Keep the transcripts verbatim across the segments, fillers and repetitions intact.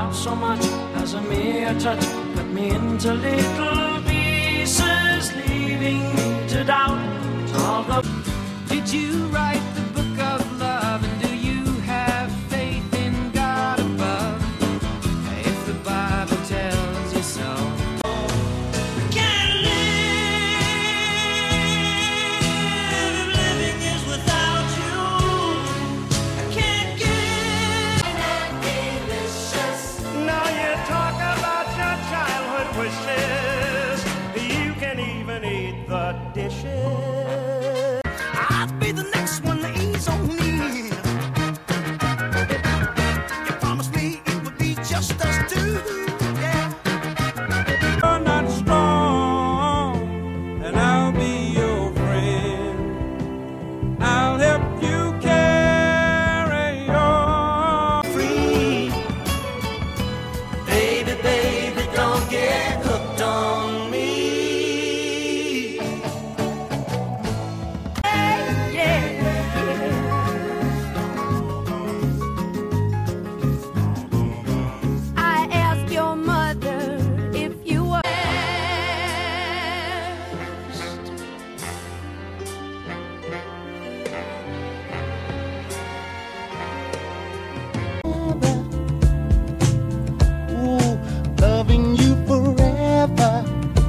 not so much as a mere touch. Cut me into little pieces, leaving me to doubt all the... Did you write the book of love, and do you have faith in God above? If the Bible tells you so. We can't live if living is without you. I can't get delicious. Now you talk about your childhood wishes. You can even eat the dishes. I'd be the next one to ease on me. You promised me it would be just us two, yeah. You're not strong, and I'll be your friend. I'll help you carry on. Free, baby, baby, don't get hooked on me. I asked your mother if you were Ooh, loving you forever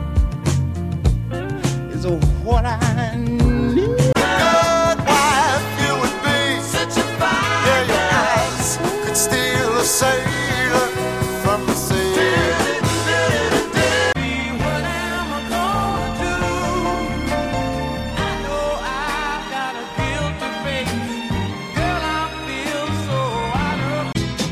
is what I need. Good wife you would be, such a fine. Yeah, your eyes could steal a sailor from the sea. What am I gonna do? I know I've got a guilty face. Girl, I feel so out of...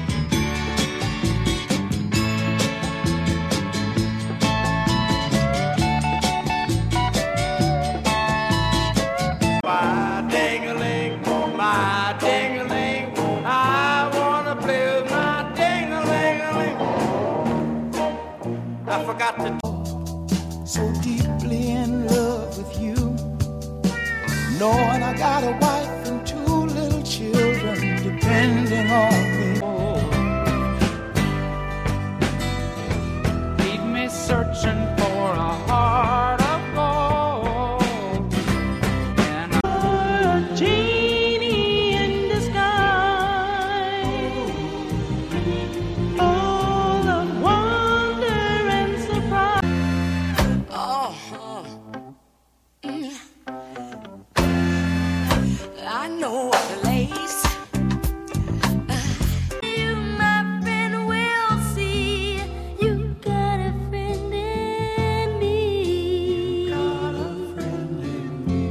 My ding-a-ling, my ding-a-ling, I wanna play with my ding-a-ling-a-ling. I forgot to... So deeply in love with you, knowing I got a wife and two little children depending on me. Leave me searching for a heart of gold. And a genie in disguise, all of wonder and surprise. I know a place. You, my friend, will see. You got a friend in me. Got a friend in me.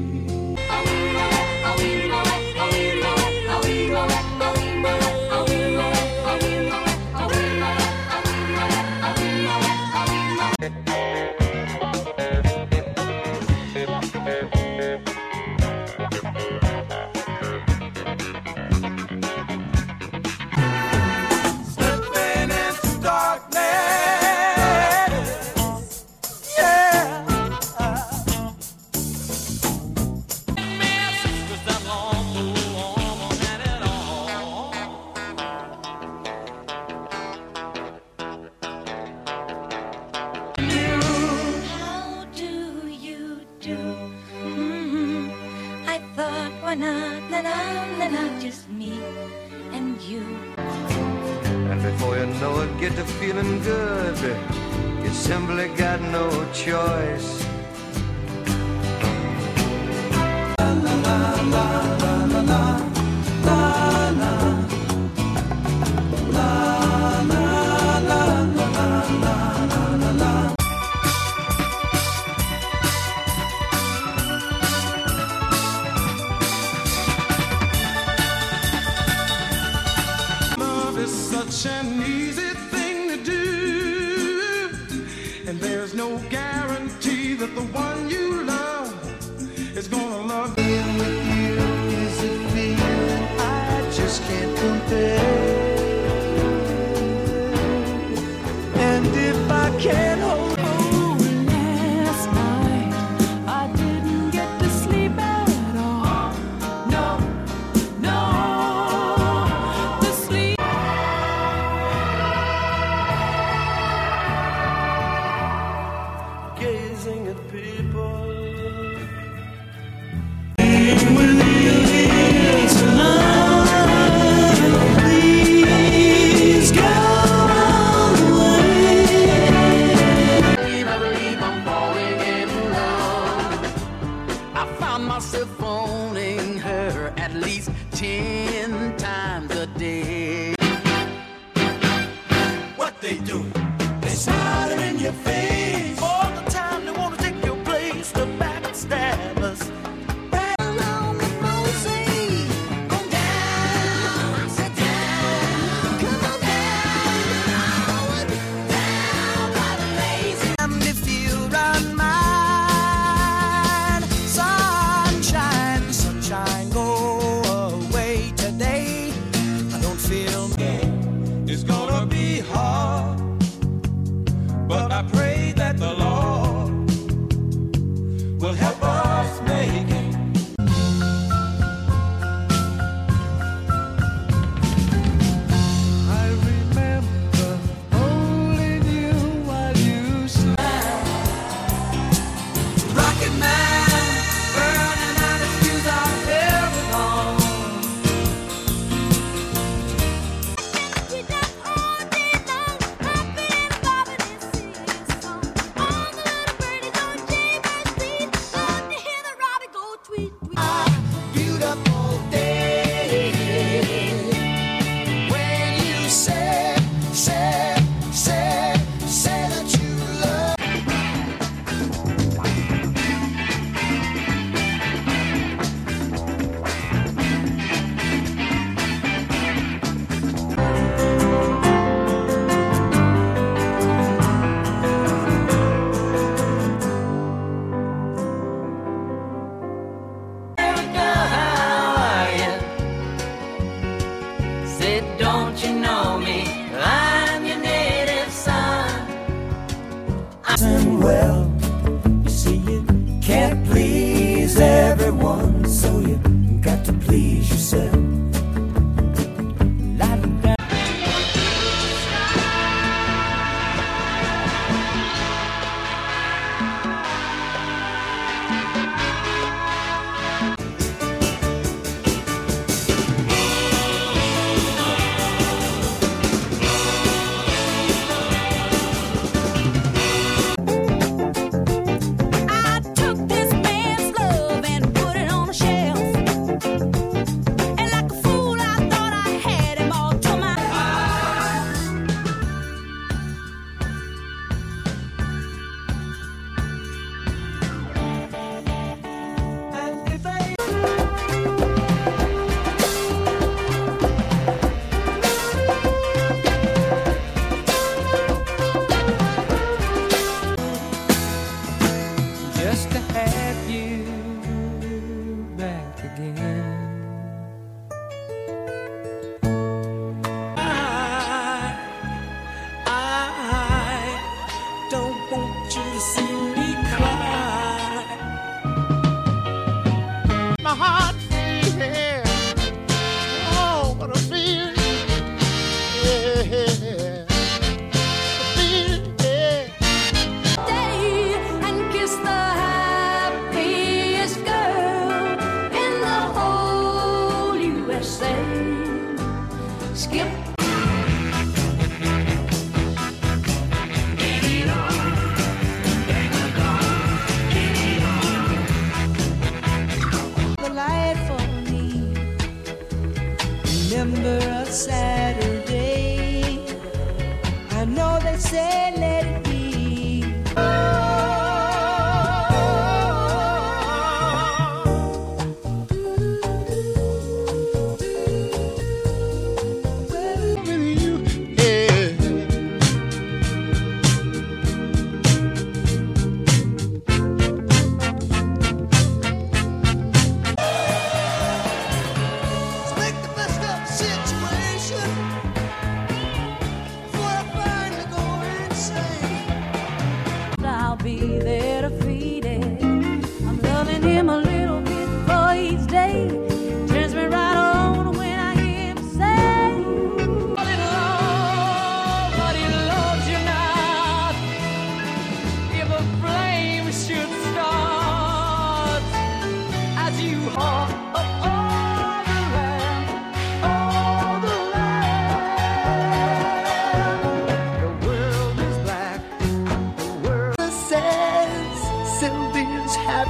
Slipping into darkness, yeah. Messages that long go on and it all. How do you do? Mhm. I thought, why not, na na na na, just me and you. And before you know it, get to feeling good. You simply got no choice. Love is such an easy thing to do, and there's no guarantee that the one you love is gonna love you. Being with you is a feeling I just can't compare. And if I can't hold Last night I didn't get to sleep at all. No, no, the sleep. gazing at people. Please go away. I believe I'm falling in love. I found myself phoning her at least ten times a day. What they do? They smile in your face all the time. They want to take your place, the backstab us. It's gonna be hard, but I pray that the Lord will help us make it. I remember holding you while you slept. Rocket Man, burning out his fuse out there with all. Beautiful day when you say, say, say, say that you love. Said, don't you know me? I'm your native son. And well, you see, you can't please everyone, so you got to please yourself. La, la, la.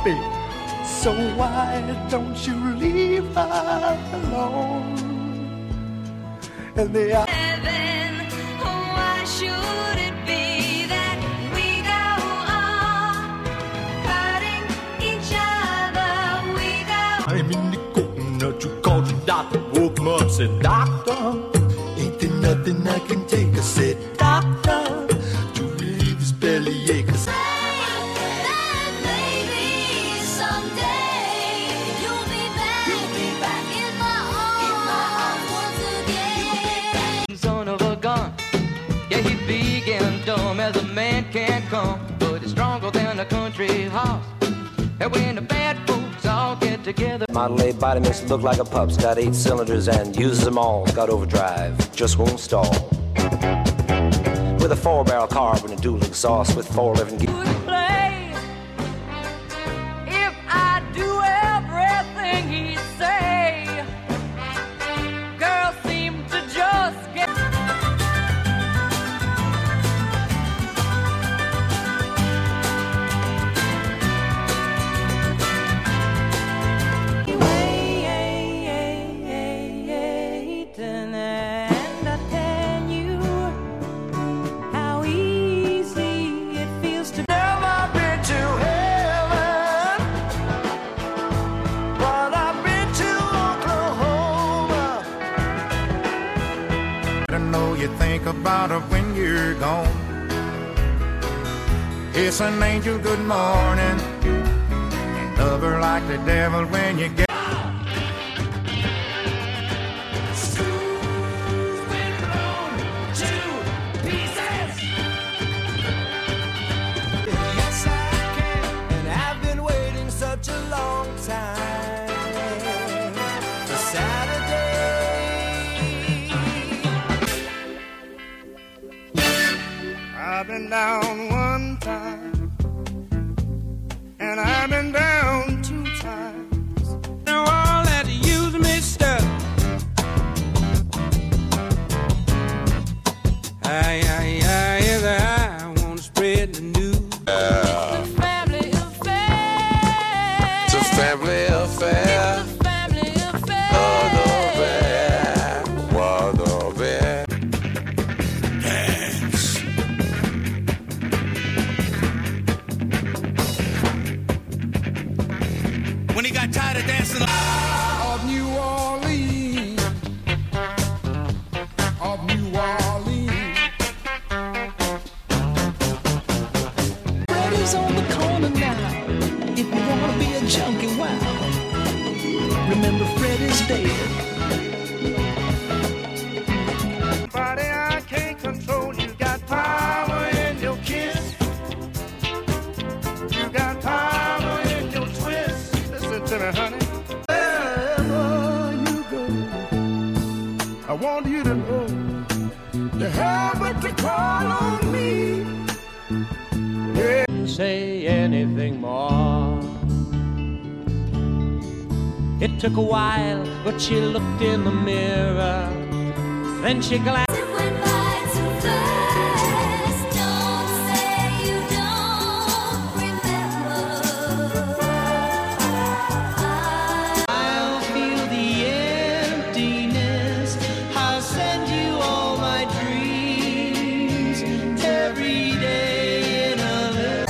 baby. So why don't you leave her alone? And the Heaven, why should it be that we go on hurting each other? We go. I'm in the corner to call the doctor. Woke him up, said, Doctor, ain't there nothing I can take? I said, Doctor, to relieve his bellyache. That maybe someday you'll be back, you'll be back in my arms once again. Son of a gun, yeah, he big and dumb as a man can come, but he's stronger than a country horse. And when the bad folks all get together, Model A body makes it look like a pup's got eight cylinders and uses them all. Got overdrive, just won't stall. With a four-barrel carb and a dual exhaust with four living gears. would play if I do everything he'd say. Girls seem to just get. And I tell you how easy it feels to Never been to heaven, but I've been to Oklahoma. I know you think about her when you're gone. It's an angel good morning, and love her like the devil when you get. Yes, I can, and I've been waiting such a long time for Saturday. I've been down one time, and I've been down two times. Now all that use me stuff. I, I, I, yes, I want to spread the news. Family affair. It's a family affair. It's a family affair. What a bear, what a bear. When he got tired of dancing of New Orleans, of New Orleans. Freddy's on the corner now. If you wanna be a junkie, wow. Remember Freddy's dead. Body I can't control. You got power in your kiss. You got power in your twist. Listen to me, honey. Wherever you go, I want you to know you have but to call on me. say anything more. It took a while, but she looked in the mirror. Then she glanced. It went by too fast. Don't say you don't remember. I'll feel the emptiness. I'll send you all my dreams every day in a little.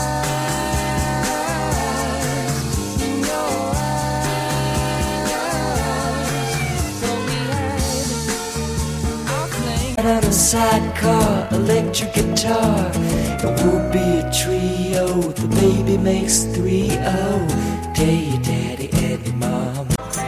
On a sidecar, electric guitar. It would be a trio. The baby makes three oh. Tell your daddy and your mom.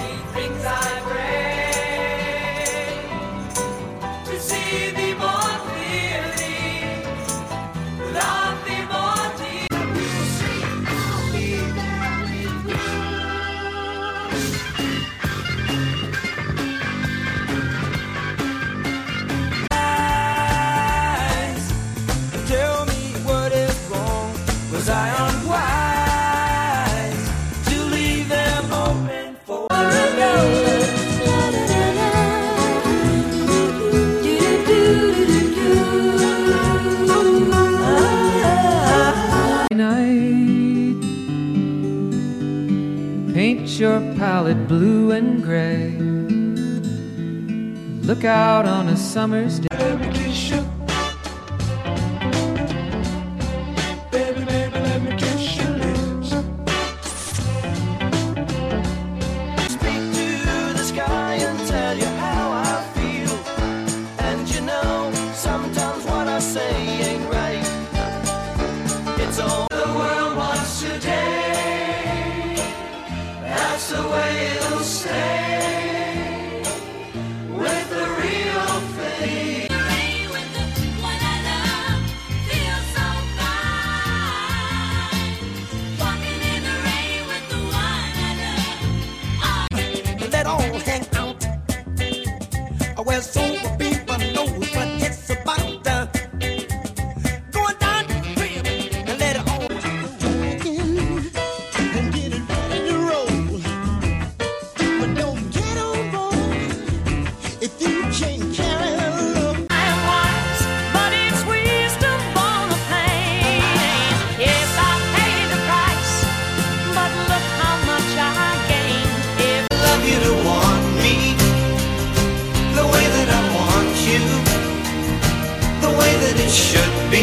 Tell me what is wrong. Was I unwise to leave them open for Night paint your palette blue and gray. Look out on a summer's day. Let me kiss you. Baby, baby, let me kiss your lips. Speak to the sky and tell you how I feel. And you know, sometimes what I say ain't right. It's all the world wants today. That's the way it'll stay. With the real thing. With the one I love, feel so fine. Walking in the rain with the one I love. Let all hang out. Well, sober people know what it's about. Uh, going down the crib and let it all and get it ready to roll. But don't get on board if you can't carry the load. I'm wise, but it's wisdom on a plane. Yes, I paid the price, but look how much I gained. If I love you to want me, the way that I want you, the way that it should be.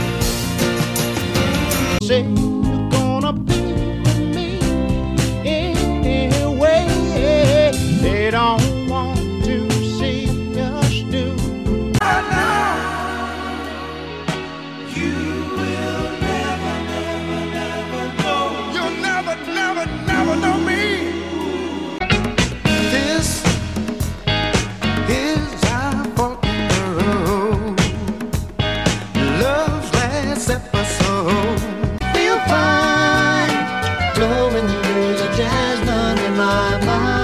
Say you're gonna be with me anyway. They don't want to see us do. You will never, never, never know. You'll never, never, never know me. This is our fucking road. Love's last episode. Feel fine, blowing through the jasmine in my mind.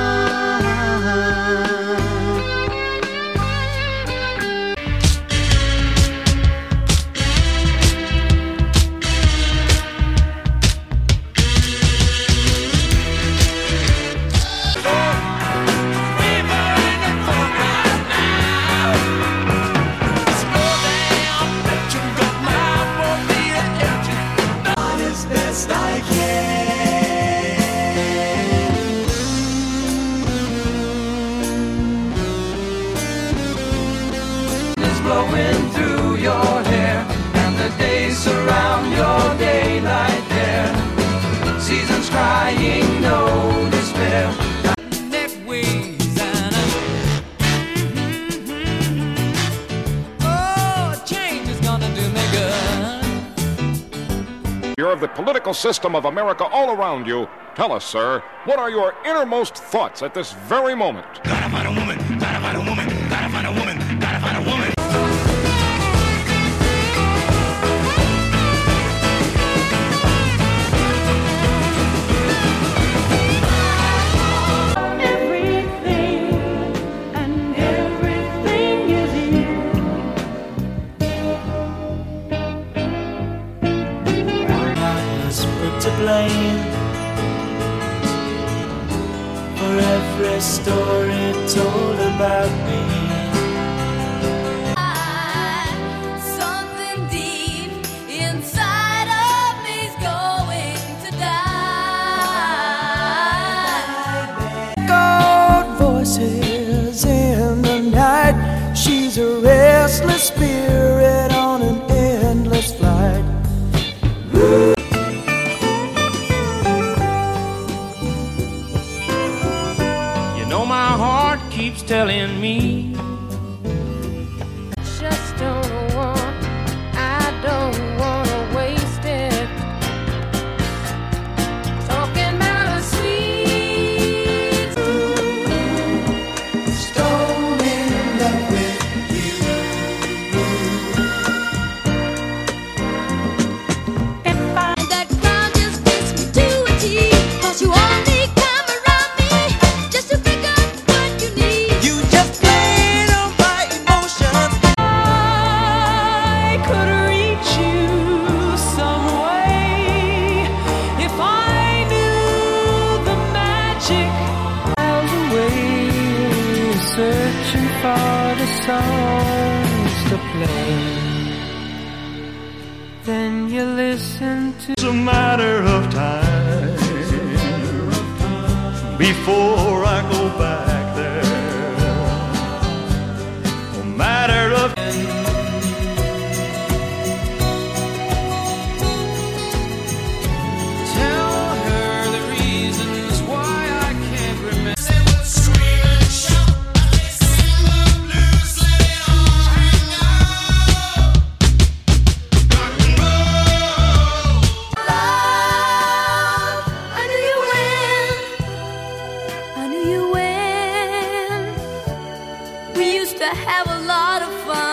Best I can. Is blowing through your hair, and the days surround your daylight there. Seasons crying, no despair. Neckways and a oh, change is gonna do me good. You're of the political system of America all around you. Tell us, sir, what are your innermost thoughts at this very moment? Gotta find a woman, gotta find a woman, gotta find a woman, gotta find a woman. Everything and everything is you. Was put to blame for every story told about me. Something deep inside of me's going to die. God voices in the night. She's a restless spirit on an endless flight. You know my heart keeps telling me Just don't want, I don't wanna waste it. Talking about a sweet Stone in love with you. if I That ground just fits me to a T. 'Cause you only come around me just to pick up what you need. You just played on my emotions. I could reach you some way if I knew the magic. Miles away, searching for the songs to play. Then you listen to It's a matter of time. before I go back there. No matter of Tell her the reasons why I can't remember. I knew you when, I knew you when we used to have a lot of fun.